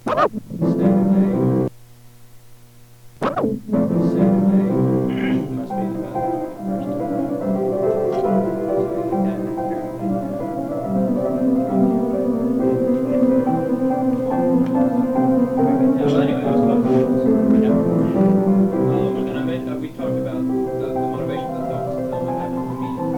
Saturday. Saturday must be about the 1st of Well, anyway, I was talking and I meant we talked about the motivation for the talks and what happened in the meeting.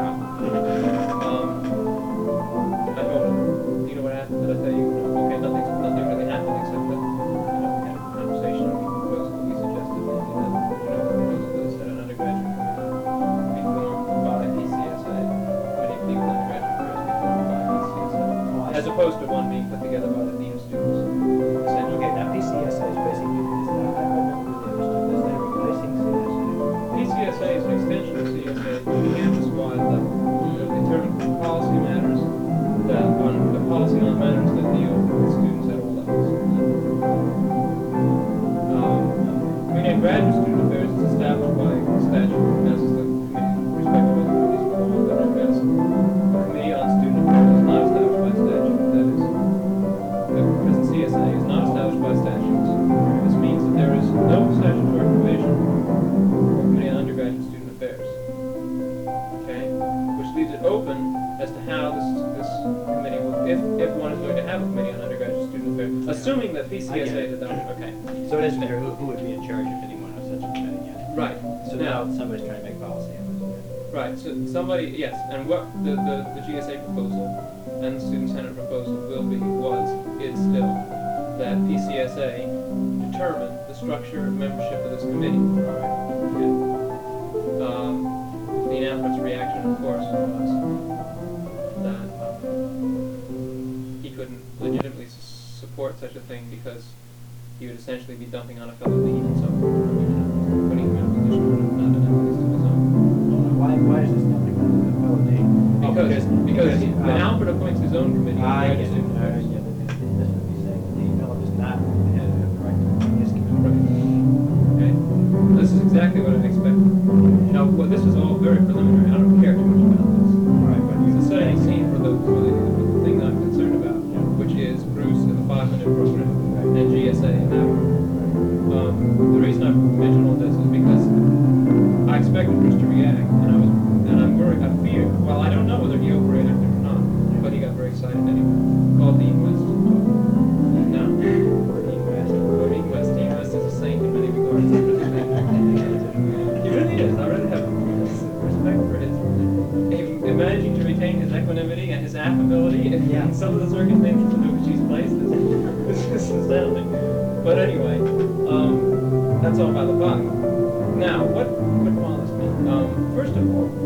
I told him, you know what happened? Did I tell you? Okay, nothing really happened except that we had a conversation. We proposed what we suggested, maybe that proposal was that an undergraduate committee be formed by PCSA, committee of legal undergraduate affairs be formed by PCSA, as opposed to one being put together by the dean of students. Okay, now PCSA is basically, I never really understood this, they're replacing CSA. PCSA is an extension of CSA at the campus-wide level. They determine policy matters the policy on matters that deal with students at all levels. Committee on Graduate Student Affairs is established by statute, as is the committee respective other committees for all undergrads. The Committee on Student Affairs is not established by statute. That is, the present CSA is not established by statutes. This means that there is no statutory provision for Committee on Undergraduate Student Affairs. Okay? Which leaves it open as to how this committee will, if one is going to have a Committee on Undergraduate Student Affairs, assuming that PCSA had done it. Okay. So it doesn't matter who would be in charge of anyone of such a committee yet. Right. So now somebody's trying to make policy of it. Right, so somebody, yes, and what the GSA proposal and the Student Senate proposal is still that PCSA determine the structure and membership of this committee. Okay. The Alfred's reaction, of course, was that he couldn't legitimately support such a thing because he would essentially be dumping on a fellow dean and so forth, putting him in a position where not enough at least of his own. Why is this dumping on the fellow name? Because when Alfred appoints his own committee, I get it. This would be saying the fellow does not have the right to run his committee. okay? This is exactly what I expected. Now, this is all very preliminary. I don't care too much about this. Right, but It's a setting scene for the thing that I'm concerned about, which is Bruce and the 500 program and GSA and Alfred. The reason I mention all this is because I expected Bruce to react, and I'm worried. I fear. Well, I don't know whether he overrated it or not, but he got very excited anyway. Called Dean West. No. Dean West. Dean West is a saint in many regards. He really is. I really have respect for his managing to retain his equanimity and his affability in some of the circumstances in which he's placed is astounding. But anyway, that's all by the by. Now, what bothers me? First of all,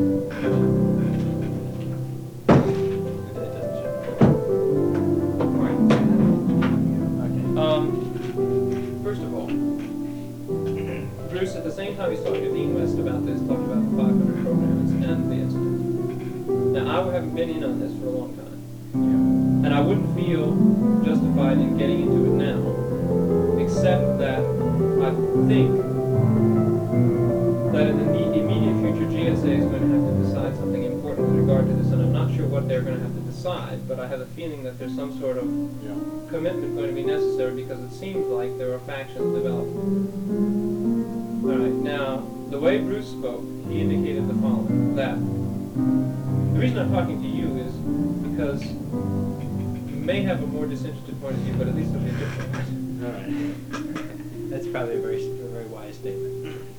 first of all, Bruce, at the same time he's talking to Dean West about this, talking about the 500 programs and the incident. Now, I haven't been in on this for a long time, and I wouldn't feel justified in getting into it now, except that I think that in the immediate future, GSA is going to have to decide something important with regard to this, and I'm not sure what they're going to have to decide, but I have a feeling that there's some sort of commitment going to be necessary because it seems like there are factions developing. All right, now, the way Bruce spoke, he indicated the following, that the reason I'm talking to you is because you may have a more disinterested point of view, but at least it'll be a different one. All right. That's probably a very wise statement.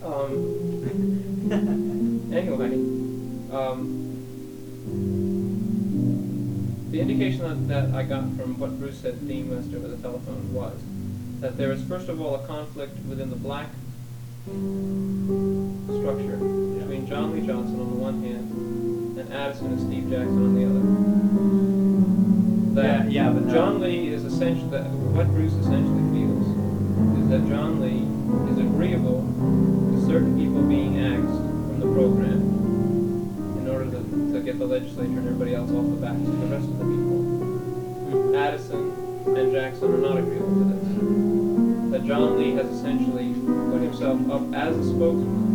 Anyway, the indication that I got from what Bruce said to Dean West over the telephone was that there is, first of all, a conflict within the black structure between John Lee Johnson on the one hand and Addison and Steve Jackson on the other. That but John Lee is essentially, what Bruce essentially feels is that John Lee is agreeable to certain people being axed from the program in order to get the legislature and everybody else off the backs of the rest of the people. Addison and Jackson are not agreeable to this. That John Lee has essentially put himself up as a spokesman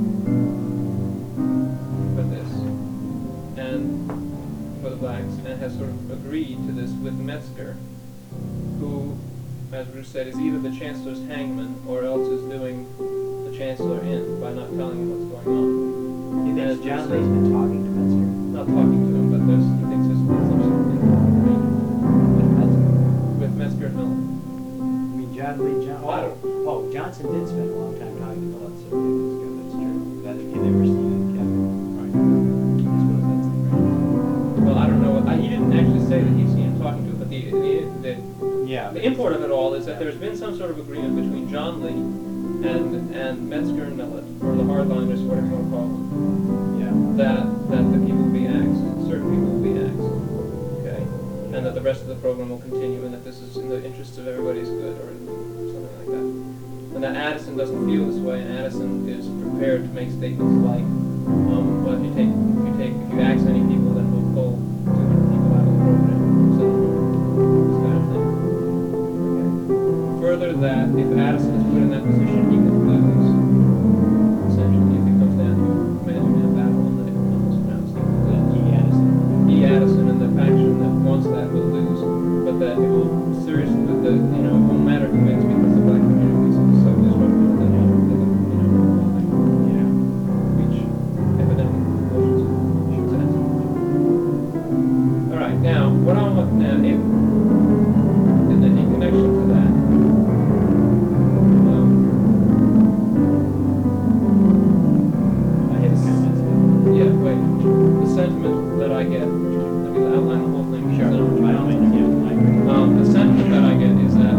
for this and for the blacks, and has sort of agreed to this with Metzger, who as Bruce said, is either the Chancellor's hangman or else is doing the Chancellor in by not telling him what's going on. He And thinks as John Bruce Lee's said, been talking to Metzger. not talking to him, but he thinks there's been some sort of arrangement With Metzger. with Metzger and Miller. I mean, Johnson did spend a long time talking to Phillips, so maybe it's good, that's true. That if you never seen it, Kevin. Right. I suppose that's the arrangement. Well, I don't know. He didn't actually say that he's seen him talking to him, but Yeah. the import of it all is that there's been some sort of agreement between John Lee and Metzger and Millet, or the hardliners, whatever you want to call them, Yeah. that the people will be axed, certain people will be axed, okay, and that the rest of the program will continue, and that this is in the interest of everybody's good, or something like that. And that Addison doesn't feel this way, and Addison is prepared to make statements like, well, if you axe any people, then we'll pull 200 people out of the program, so this kind of thing. Okay. Further, that if Addison is put in that position, he can lose. Essentially, if it comes down to a man-to-man battle, and then it comes around, he can lose. E. Addison and the faction that wants that will lose, but that it will seriously, it won't matter who wins because the black community is so disruptive that whole thing, Yeah. which evidently proportions should sense. All right, now what I want now, in connection to that, I hit a comment. yeah, wait, the sentiment that I get. Let me outline the whole thing. Sure. because I don't By all means, yeah, I agree. The sentiment that I get is that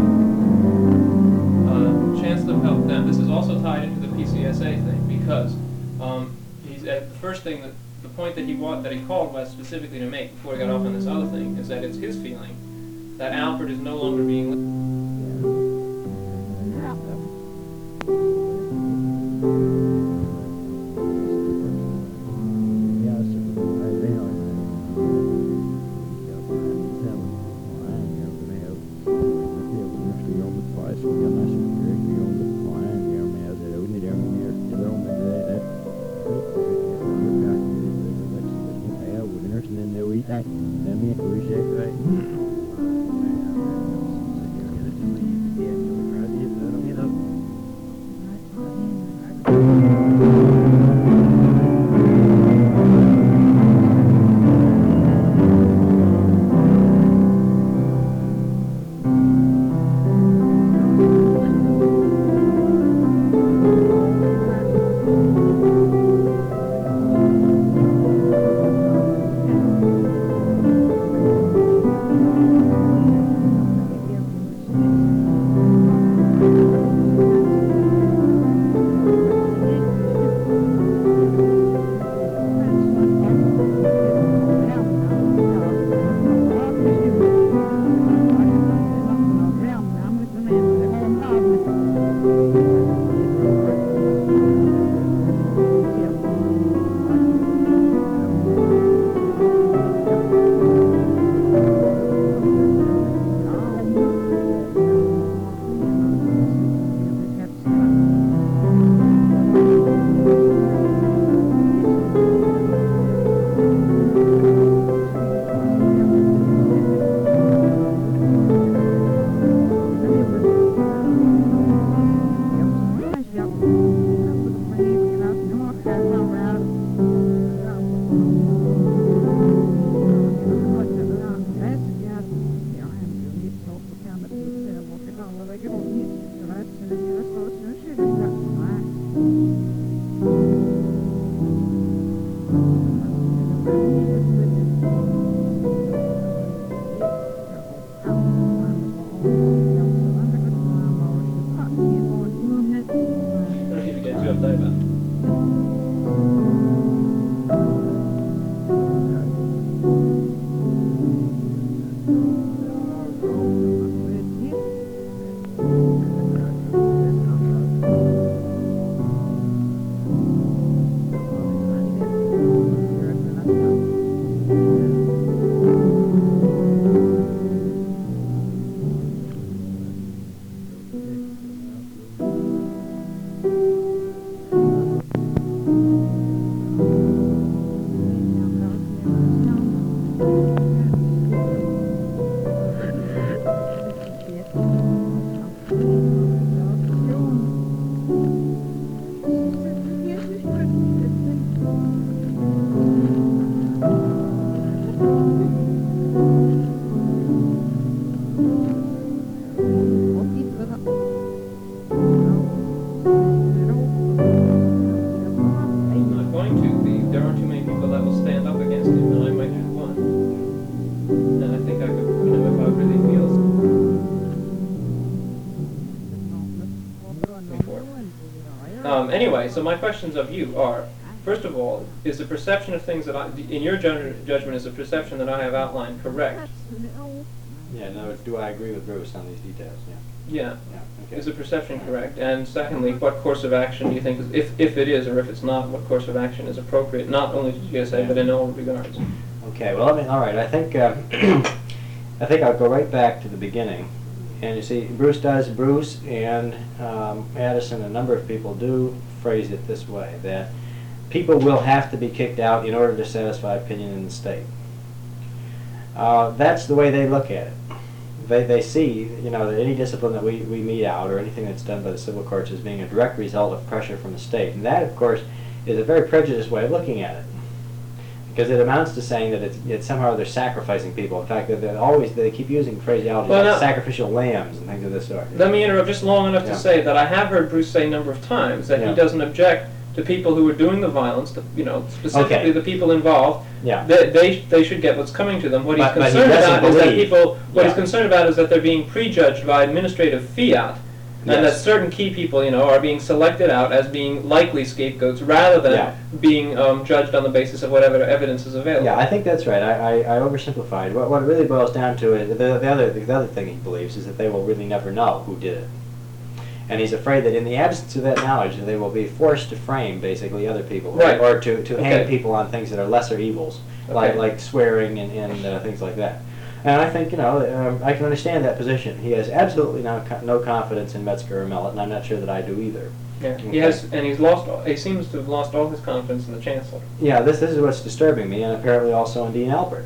Chancellor Pell, now this is also tied into the PCSA thing because the first thing the point that he called West specifically to make before he got off on this other thing is that it's his feeling that Alfred is no longer being Okay, so my questions of you are, first of all, is the perception of things that in your judgment, is the perception that I have outlined correct? Yeah, in other words, do I agree with Bruce on these details? Yeah. Yeah. Yeah. Okay. Is the perception correct? And secondly, what course of action do you think, if it is or if it's not, what course of action is appropriate, not only to GSA, but in all regards? Okay, well, all right, I think, I think I'll go right back to the beginning. And you see, Bruce and Addison, a number of people do phrase it this way, that people will have to be kicked out in order to satisfy opinion in the state. That's the way they look at it. They see, you know, that any discipline that we mete out or anything that's done by the civil courts as being a direct result of pressure from the state. And that, of course, is a very prejudiced way of looking at it. Because it amounts to saying that it's somehow they're sacrificing people. In fact, they keep using phraseology like sacrificial lambs and things of this sort. Let me interrupt just long enough Yeah. to say that I have heard Bruce say a number of times that Yeah. he doesn't object to people who are doing the violence, you know, specifically Okay. the people involved. Yeah. They should get what's coming to them. What he's But he concerned doesn't about is that believe- people. What he's Yeah. concerned about is that they're being prejudged by administrative fiat. And that Yes. certain key people, you know, are being selected out as being likely scapegoats rather than Yeah. being judged on the basis of whatever evidence is available. Yeah, I think that's right. I oversimplified. What it really boils down to is the other thing he believes is that they will really never know who did it. And he's afraid that in the absence of that knowledge, they will be forced to frame basically other people, Right. or to hang Okay. people on things that are lesser evils, Okay. like swearing and things like that. And I think, you know, I can understand that position. He has absolutely no confidence in Metzger or Mellott, and I'm not sure that I do either. Yeah. Okay. He has, and he's lost. He seems to have lost all his confidence in the chancellor. Yeah, this is what's disturbing me, and apparently also in Dean Alpert.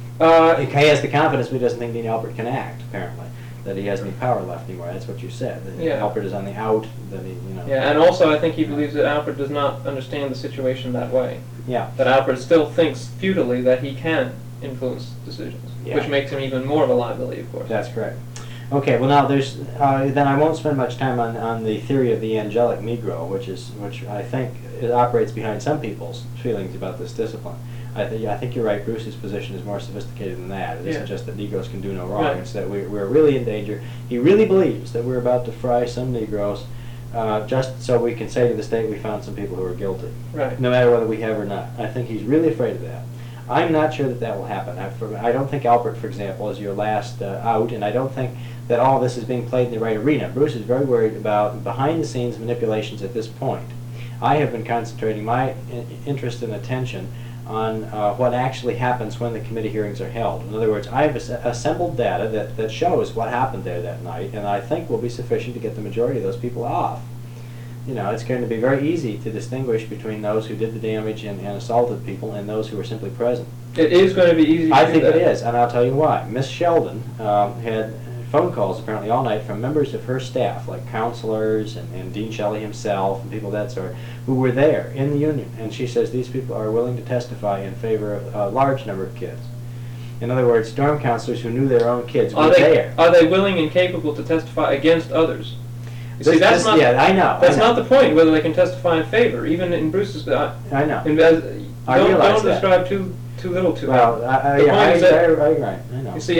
He has the confidence, but he doesn't think Dean Alpert can act, apparently. That he has any power left anymore. That's what you said. That Yeah. Alpert is on the out, that he, you know. Yeah, and also I think he believes that Alfred does not understand the situation that way. Yeah. That Alfred still thinks futilely that he can influence decisions, Yeah. which makes him even more of a liability, of course. That's correct. Okay, well now there's, then I won't spend much time on the theory of the angelic Negro, which I think it operates behind some people's feelings about this discipline. I think you're right, Bruce's position is more sophisticated than that. It isn't Yeah. just that Negroes can do no wrong, Right. it's that we're really in danger. He really believes that we're about to fry some Negroes, just so we can say to the state we found some people who are guilty. Right. No matter whether we have or not. I think he's really afraid of that. I'm not sure that that will happen. I don't think Alpert, for example, is your last out, and I don't think that all this is being played in the right arena. Bruce is very worried about behind-the-scenes manipulations at this point. I have been concentrating my interest and attention on what actually happens when the committee hearings are held. In other words, I've assembled data that shows what happened there that night, and I think will be sufficient to get the majority of those people off. You know, it's going to be very easy to distinguish between those who did the damage and assaulted people and those who were simply present. It is going to be easy to I do think that. it is, and I'll tell you why. Miss Sheldon had phone calls apparently all night from members of her staff, like counselors and Dean Shelley himself and people of that sort, who were there in the union. And she says these people are willing to testify in favor of a large number of kids. In other words, dorm counselors who knew their own kids were there. Are they willing and capable to testify against others? You see, This- yeah, I know. That's I know. not the point. Whether they can testify in favor, even in Bruce's. I know. Don't realize that. describe too little to Well, him. I The point is that- right. I know. You see,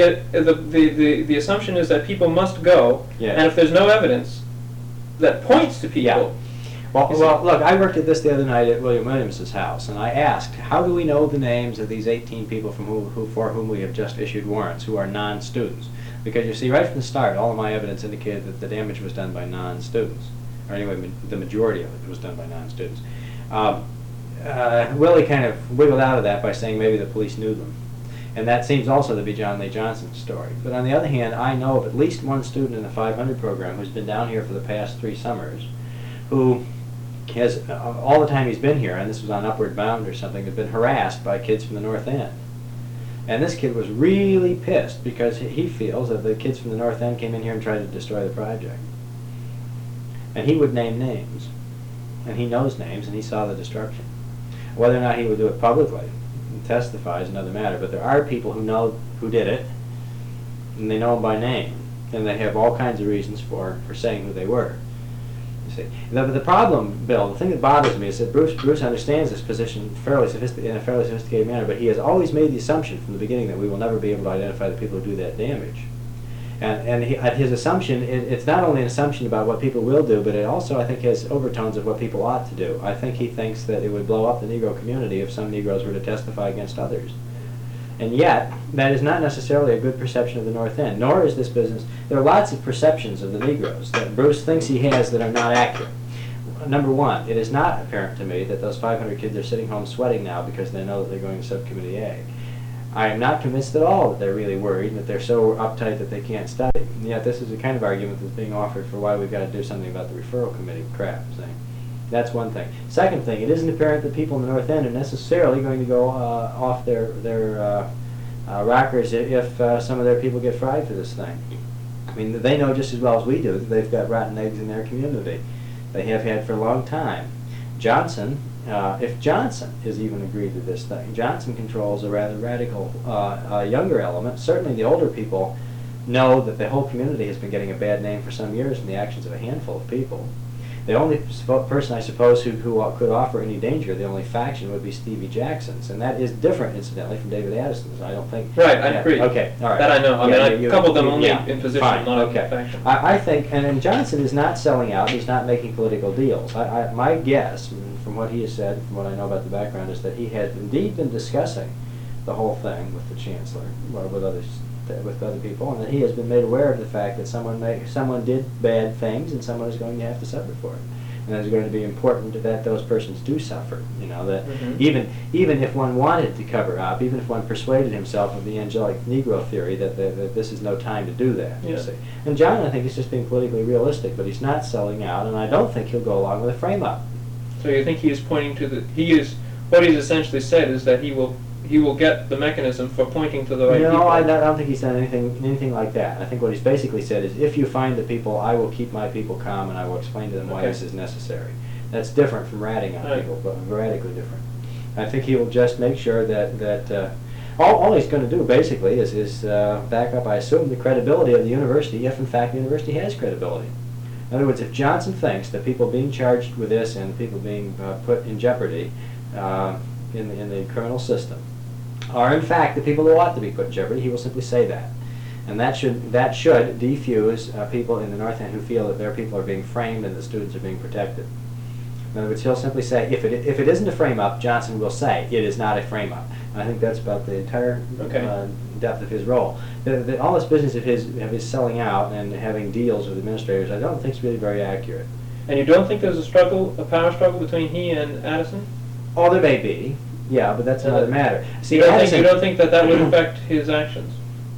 the assumption is that people must go, Yeah. and if there's no evidence that points to people, Well, You see- well, look, I worked at this the other night at William Williams's house, and I asked, how do we know the names of these 18 people for whom we have just issued warrants, who are non-students? Because you see, right from the start, all of my evidence indicated that the damage was done by non-students, or anyway, the majority of it was done by non-students. Willie kind of wiggled out of that by saying maybe the police knew them. And that seems also to be John Lee Johnson's story. But on the other hand, I know of at least one student in the 500 program who's been down here for the past 3 summers, who has, all the time he's been here, and this was on Upward Bound or something, had been harassed by kids from the North End. And this kid was really pissed because he feels that the kids from the North End came in here and tried to destroy the project. And he would name names. And he knows names, and he saw the destruction. Whether or not he would do it publicly and testify is another matter, but there are people who know who did it, and they know them by name, and they have all kinds of reasons for saying who they were. You see, the problem, Bill, the thing that bothers me is that Bruce understands this position in a fairly sophisticated manner, but he has always made the assumption from the beginning that we will never be able to identify the people who do that damage. And his assumption, it's not only an assumption about what people will do, but it also, I think, has overtones of what people ought to do. I think he thinks that it would blow up the Negro community if some Negroes were to testify against others. And yet, that is not necessarily a good perception of the North End, nor is this business. There are lots of perceptions of the Negroes that Bruce thinks he has that are not accurate. Number one, it is not apparent to me that those 500 kids are sitting home sweating now because they know that they're going to Subcommittee A. I am not convinced at all that they're really worried, that they're so uptight that they can't study. And yet this is the kind of argument that's being offered for why we've got to do something about the referral committee crap. See? That's one thing. Second thing, it isn't apparent that people in the North End are necessarily going to go off their rockers if some of their people get fried for this thing. I mean, they know just as well as we do that they've got rotten eggs in their community. They have had for a long time. Johnson, if Johnson has even agreed to this thing, Johnson controls a rather radical younger element. Certainly the older people know that the whole community has been getting a bad name for some years from the actions of a handful of people. The only person, I suppose, who could offer any danger, the only faction, would be Stevie Jackson's, and that is different, incidentally, from David Addison's. I don't think. Right, I agree. Okay, all right. That I know. I mean, I coupled them only yeah, in position, fine, not okay. in faction. I think, and Johnson is not selling out. He's not making political deals. My guess, from what he has said, from what I know about the background, is that he has indeed been discussing the whole thing with the chancellor, or with other people, and that he has been made aware of the fact that someone did bad things, and someone is going to have to suffer for it. And it's going to be important that those persons do suffer. You know, that even if one wanted to cover up, even if one persuaded himself of the angelic Negro theory that this is no time to do that. Yeah. You see. And John, I think, is just being politically realistic, but he's not selling out, and I don't think he'll go along with a frame-up. So you think he is pointing to what he's essentially said is that he will get the mechanism for pointing to the right people? No, I don't think he's done anything like that. I think what he's basically said is, if you find the people, I will keep my people calm and I will explain to them why this is necessary. That's different from ratting on people, but radically different. I think he will just make sure that all he's going to do, basically, is back up, I assume, the credibility of the university, if in fact the university has credibility. In other words, if Johnson thinks that people being charged with this and people being put in jeopardy in the criminal system are in fact the people who ought to be put in jeopardy, he will simply say that. And that should defuse people in the North End who feel that their people are being framed and the students are being protected. In other words, he'll simply say, if it isn't a frame-up, Johnson will say, it is not a frame-up. And I think that's about the entire depth of his role. All this business of his selling out and having deals with administrators, I don't think is really very accurate. And you don't think there's a power struggle between he and Addison? Oh, there may be. Yeah, but that's another matter. See, you don't think that would affect his actions?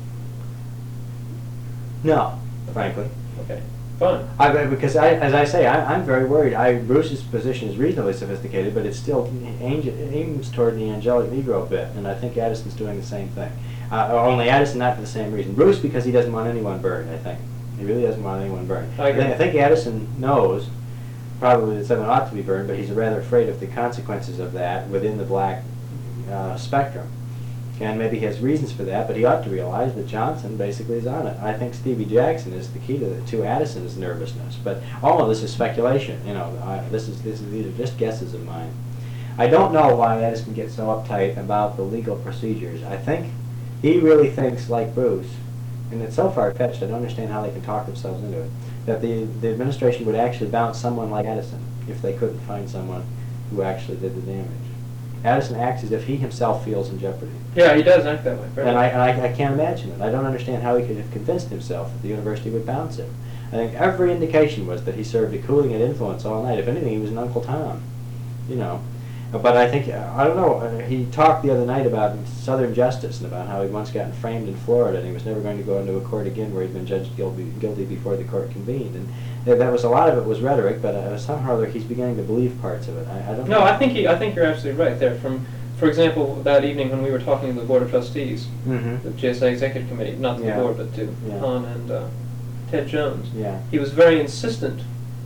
No, frankly. Okay, fine. Because as I say, I'm very worried. Bruce's position is reasonably sophisticated, but it still aims toward the angelic Negro bit, and I think Addison's doing the same thing. Only Addison not for the same reason. Bruce because he doesn't want anyone burned, I think. He really doesn't want anyone burned. I think Addison knows probably that someone ought to be burned, but he's rather afraid of the consequences of that within the black spectrum. And maybe he has reasons for that, but he ought to realize that Johnson basically is on it. I think Stevie Jackson is the key to Addison's nervousness, but all of this is speculation. You know, these are just guesses of mine. I don't know why Addison gets so uptight about the legal procedures. I think he really thinks, like Bruce, and it's so far-fetched, I don't understand how they can talk themselves into it, that the administration would actually bounce someone like Addison if they couldn't find someone who actually did the damage. Addison acts as if he himself feels in jeopardy. Yeah, he does act that way. And I can't imagine it. I don't understand how he could have convinced himself that the university would bounce him. I think every indication was that he served a cooling and influence all night. If anything, he was an Uncle Tom, you know. But I think, I don't know, he talked the other night about Southern justice and about how he'd once gotten framed in Florida and he was never going to go into a court again where he'd been judged guilty before the court convened. And that was, a lot of it was rhetoric, but somehow or other he's beginning to believe parts of it. I don't know. No, I think you're absolutely right there. For example, that evening when we were talking to the Board of Trustees, the GSA Executive Committee, not to the board, but to Han and Ted Jones, he was very insistent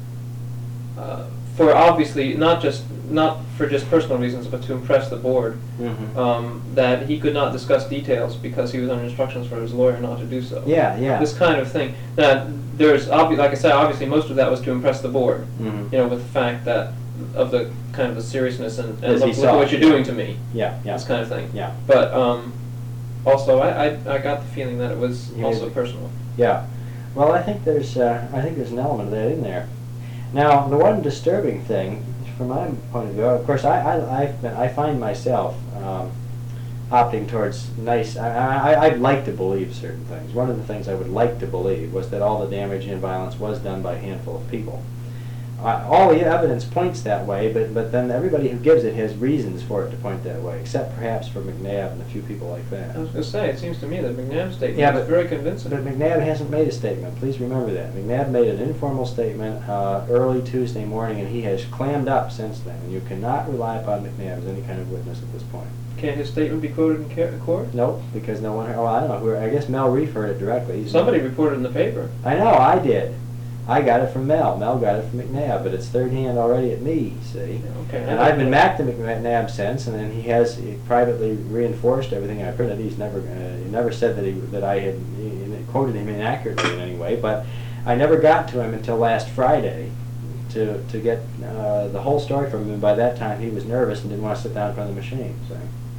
for obviously not for just personal reasons, but to impress the board, that he could not discuss details because he was under instructions for his lawyer not to do so. Yeah. This kind of thing. Now, there's like I said, obviously most of that was to impress the board. You know, with the fact that of the kind of the seriousness and look what you're doing to me. Yeah. This kind of thing. Yeah. But also, I got the feeling that it was Yeah. also personal. Yeah. Well, I think there's an element of that in there. Now, the one disturbing thing, from my point of view, of course, I find myself opting towards nice. I'd like to believe certain things. One of the things I would like to believe was that all the damage and violence was done by a handful of people. All the evidence points that way, but then everybody who gives it has reasons for it to point that way, except perhaps for McNabb and a few people like that. I was going to say, it seems to me that McNabb's statement Yeah, is but- very convincing. But McNabb hasn't made a statement. Please remember that. McNabb made an informal statement early Tuesday morning, and he has clammed up since then. And you cannot rely upon McNabb as any kind of witness at this point. Can his statement be quoted in court? Nope, because no one. Oh, I don't know. I guess Mel Reef heard it directly. Somebody reported in the paper. I know. I did. I got it from Mel. Mel got it from McNabb, but it's third hand already at me. See. Okay. And I've been back to McNabb since, and then he has privately reinforced everything I printed. He's never he never said that I had quoted him inaccurately in any way, but I never got to him until last Friday to get the whole story from him. And by that time, he was nervous and didn't want to sit down in front of the machine. So.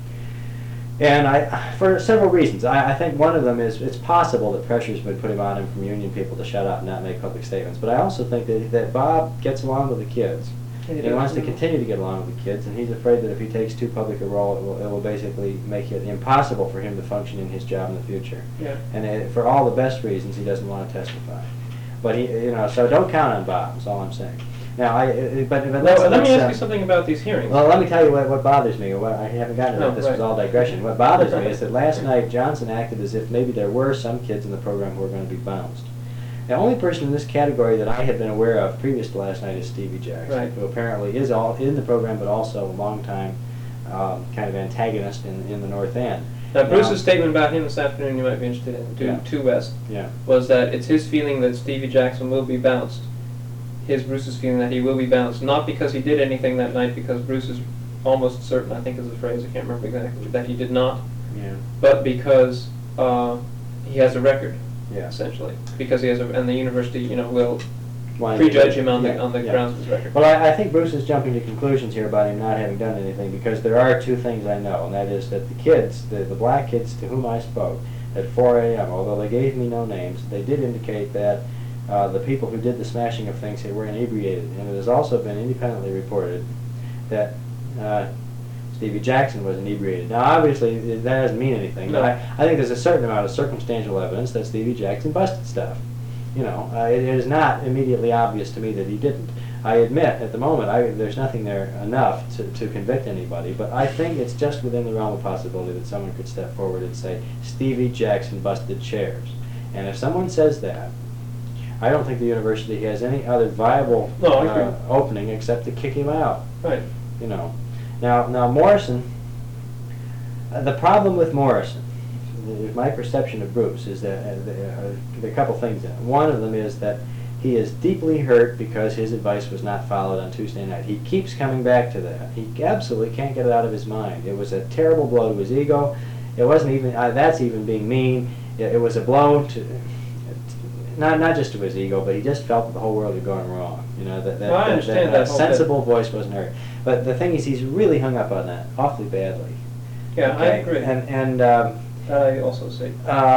And for several reasons. I think one of them is it's possible that pressure's been putting on him from union people to shut up and not make public statements. But I also think that Bob gets along with the kids. And he wants to continue to get along with the kids, and he's afraid that if he takes too public a role, it will basically make it impossible for him to function in his job in the future. Yeah. And for all the best reasons, he doesn't want to testify. But so don't count on Bob. That's all I'm saying. Now, Let me ask you something about these hearings. Well, let me tell you what bothers me. I haven't gotten to that. No, This was right. all digression. What bothers me is that last night Johnson acted as if maybe there were some kids in the program who were going to be bounced. The only person in this category that I had been aware of previous to last night is Stevie Jackson, Right. who apparently is all in the program, but also a long-time kind of antagonist in the North End. Now, Bruce's statement about him this afternoon, you might be interested in, Yeah. to West, Yeah. was that it's his feeling that Stevie Jackson will be bounced. Bruce's feeling that he will be bounced, not because he did anything that night, because Bruce is almost certain, I think is the phrase, I can't remember exactly, that he did not, Yeah. but because he has a record, Yeah. essentially. Because he has and the university, will Why- prejudge him on Yeah, the yeah. grounds of his record. Well, I think Bruce is jumping to conclusions here about him not having done anything, because there are two things I know, and that is that the kids, the black kids to whom I spoke at 4 a.m., although they gave me no names, they did indicate that the people who did the smashing of things here were inebriated. And it has also been independently reported that Stevie Jackson was inebriated. Now, obviously, that doesn't mean anything, but No. I think there's a certain amount of circumstantial evidence that Stevie Jackson busted stuff. It is not immediately obvious to me that he didn't. I admit, at the moment, there's nothing there enough to convict anybody, but I think it's just within the realm of possibility that someone could step forward and say, Stevie Jackson busted chairs. And if someone says that, I don't think the university has any other viable No, I agree. opening except to kick him out. Right. Now Morrison, the problem with Morrison, my perception of Bruce is that there are a couple things in it. One of them is that he is deeply hurt because his advice was not followed on Tuesday night. He keeps coming back to that. He absolutely can't get it out of his mind. It was a terrible blow to his ego. It wasn't even, that's even being mean. It was a blow to, not just to his ego, but he just felt that the whole world had gone wrong. Well, I understand that whole sensible voice wasn't heard. But the thing is, he's really hung up on that awfully badly. Yeah, I Okay? agree. And I also see.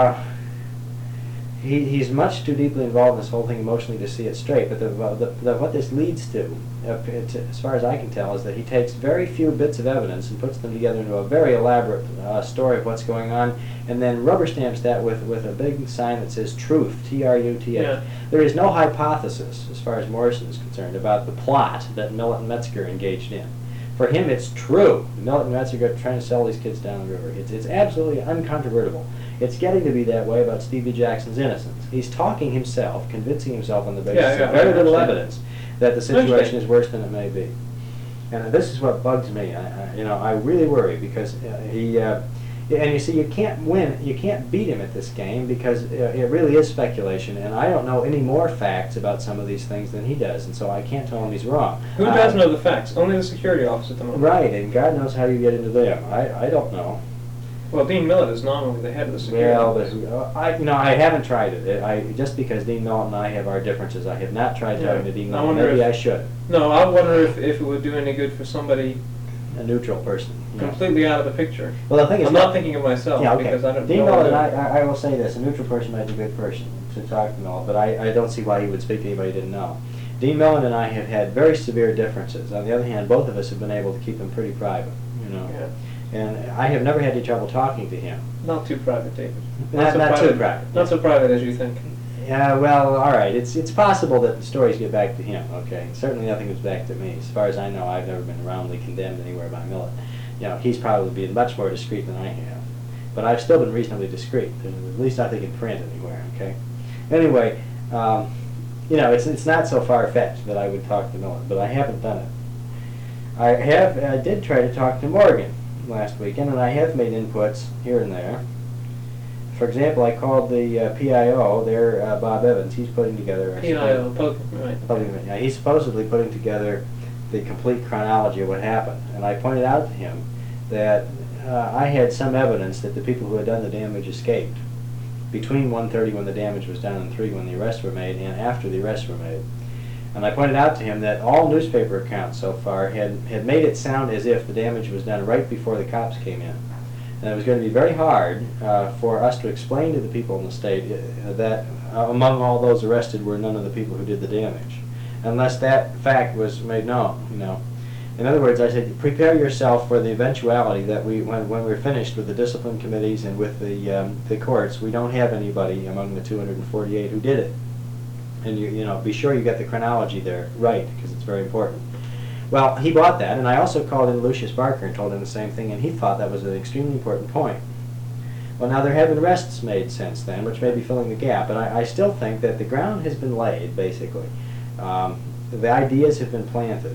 he's much too deeply involved in this whole thing emotionally to see it straight. But what this leads to, as far as I can tell, is that he takes very few bits of evidence and puts them together into a very elaborate story of what's going on, and then rubber stamps that with a big sign that says truth, T-R-U-T-H. Yeah. There is no hypothesis, as far as Morrison is concerned, about the plot that Millet and Metzger engaged in. For him, it's true. Millet and Metzger are trying to sell these kids down the river. It's absolutely uncontrovertible. It's getting to be that way about Stevie Jackson's innocence. He's talking himself, convincing himself on the basis of very little evidence that the situation is worse than it may be. And this is what bugs me. I really worry because and you see, you can't win, you can't beat him at this game because it really is speculation, and I don't know any more facts about some of these things than he does, and so I can't tell him he's wrong. Who does know the facts? Only the security office at the moment. Right, and God knows how you get into them. I don't know. Well, Dean Millet is nominally the head of the security Well, office. but I haven't tried it. Just because Dean Millet and I have our differences, I have not tried talking to Dean I Millet. wonder Maybe if- I should. No, I wonder if it would do any good for somebody a neutral person. You know. Completely out of the picture. Well, the thing is, I'm not thinking of myself yeah, okay. because I don't Dean know. Mellon, I will say this: a neutral person might be a good person to talk to Mellon, but I don't see why he would speak to anybody he didn't know. Dean Mellon and I have had very severe differences. On the other hand, both of us have been able to keep them pretty private. You know. Yeah. And I have never had any trouble talking to him. Not too private, David. Not too private. Not so private as you think. Yeah, well, all right. It's possible that the stories get back to him. Okay, certainly nothing goes back to me. As far as I know, I've never been roundly condemned anywhere by Millett. You know, he's probably been much more discreet than I have, but I've still been reasonably discreet. At least I think in print anywhere. Okay. Anyway, you know, it's not so far fetched that I would talk to Millett, but I haven't done it. I did try to talk to Morgan last weekend, and I have made inputs here and there. For example, I called the PIO, Bob Evans. He's putting together... PIO, right. Yeah, he's supposedly putting together the complete chronology of what happened. And I pointed out to him that I had some evidence that the people who had done the damage escaped between 1:30 when the damage was done and 3 when the arrests were made and after the arrests were made. And I pointed out to him that all newspaper accounts so far had made it sound as if the damage was done right before the cops came in. And it was going to be very hard for us to explain to the people in the state that among all those arrested were none of the people who did the damage, unless that fact was made known. You know, in other words, I said, prepare yourself for the eventuality that when we're finished with the discipline committees and with the courts, we don't have anybody among the 248 who did it. And you know, be sure you get the chronology there right, because it's very important. Well, he bought that, and I also called in Lucius Barker and told him the same thing, and he thought that was an extremely important point. Well, now there have been arrests made since then, which may be filling the gap, but I still think that the ground has been laid, basically. The ideas have been planted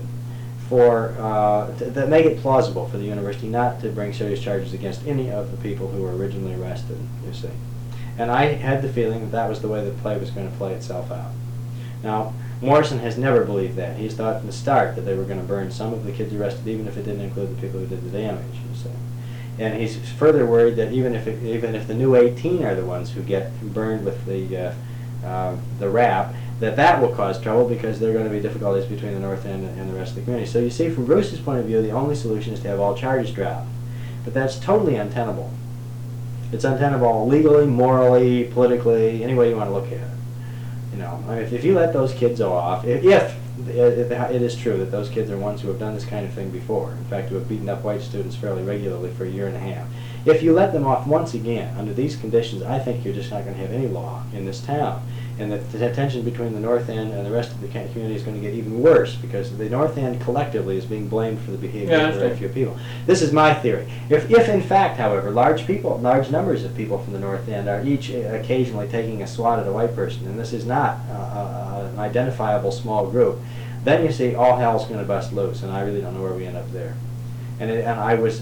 that make it plausible for the university not to bring serious charges against any of the people who were originally arrested, you see. And I had the feeling that that was the way the play was going to play itself out. Now, Morrison has never believed that. He's thought from the start that they were going to burn some of the kids arrested, even if it didn't include the people who did the damage, you see. And he's further worried that even if the new 18 are the ones who get burned with the rap, that will cause trouble because there are going to be difficulties between the North End and the rest of the community. So you see, from Bruce's point of view, the only solution is to have all charges dropped. But that's totally untenable. It's untenable legally, morally, politically, any way you want to look at it. You know, I mean, if you let those kids off, if it is true that those kids are ones who have done this kind of thing before, in fact, who have beaten up white students fairly regularly for a year and a half, if you let them off once again under these conditions, I think you're just not going to have any law in this town. And the tension between the North End and the rest of the community is going to get even worse because the North End collectively is being blamed for the behavior of very few people. This is my theory. If in fact, however, large numbers of people from the North End are each occasionally taking a swat at a white person, and this is not an identifiable small group, then you see all hell's going to bust loose, and I really don't know where we end up there. I was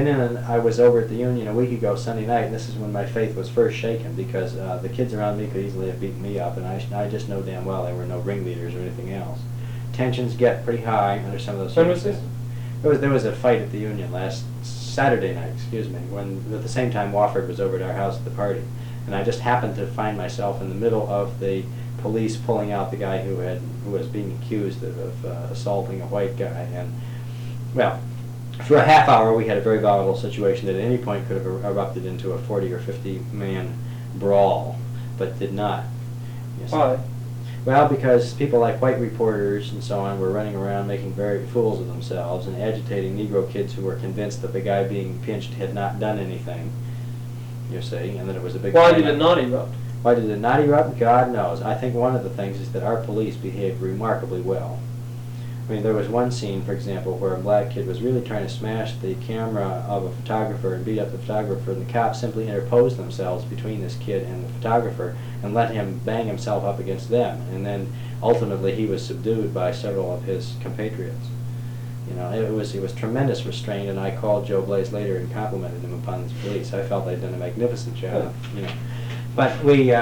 over at the Union a week ago Sunday night, and this is when my faith was first shaken because the kids around me could easily have beaten me up, and I just know damn well there were no ringleaders or anything else. Tensions get pretty high under some of those circumstances. There was a fight at the Union last Saturday night, when at the same time Wofford was over at our house at the party, and I just happened to find myself in the middle of the police pulling out the guy who was being accused of assaulting a white guy, and well. For a half hour, we had a very volatile situation that at any point could have erupted into a 40 or 50 man brawl, but did not. Why? Well, because people like white reporters and so on were running around making very fools of themselves and agitating Negro kids who were convinced that the guy being pinched had not done anything, you see, and that it was a big... Why did it not erupt? Why did it not erupt? God knows. I think one of the things is that our police behaved remarkably well. I mean, there was one scene, for example, where a black kid was really trying to smash the camera of a photographer and beat up the photographer, and the cops simply interposed themselves between this kid and the photographer and let him bang himself up against them. And then ultimately he was subdued by several of his compatriots. You know, it was tremendous restraint, and I called Joe Blaze later and complimented him upon his police. I felt they'd done a magnificent job. You know, but we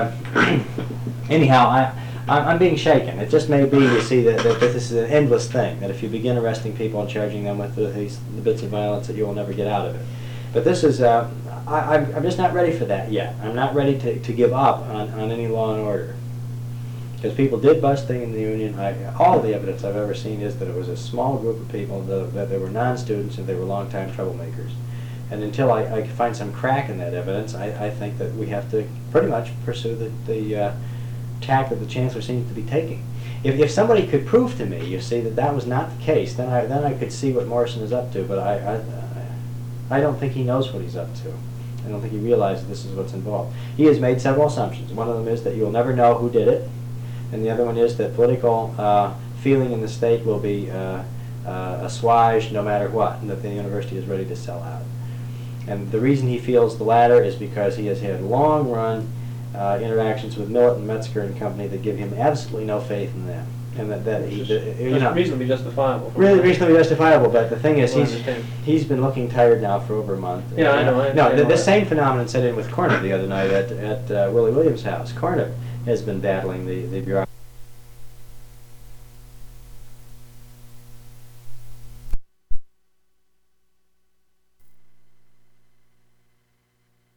anyhow, I'm being shaken. It just may be, you see, that this is an endless thing, that if you begin arresting people and charging them with the bits of violence, that you will never get out of it. But this is, I'm just not ready for that yet. I'm not ready to give up on any law and order. Because people did busting in the union. All the evidence I've ever seen is that it was a small group of people, that they were non-students and they were long-time troublemakers. And until I find some crack in that evidence, I think that we have to pretty much pursue the tack that the chancellor seems to be taking. If somebody could prove to me, you see, that that was not the case, then I could see what Morrison is up to. But I don't think he knows what he's up to. I don't think he realizes this is what's involved. He has made several assumptions. One of them is that you'll never know who did it, and the other one is that political feeling in the state will be assuaged no matter what, and that the university is ready to sell out. And the reason he feels the latter is because he has had long-run interactions with Millett and Metzger and company that give him absolutely no faith in them, and that he, you know, reasonably justifiable. really reasonably justifiable. But the thing is, Well, I understand. he's been looking tired now for over a month. Yeah, I know. I No, understand the all that. same phenomenon set in with Cornup the other night at Willie Williams' house. Cornup has been battling the bureaucracy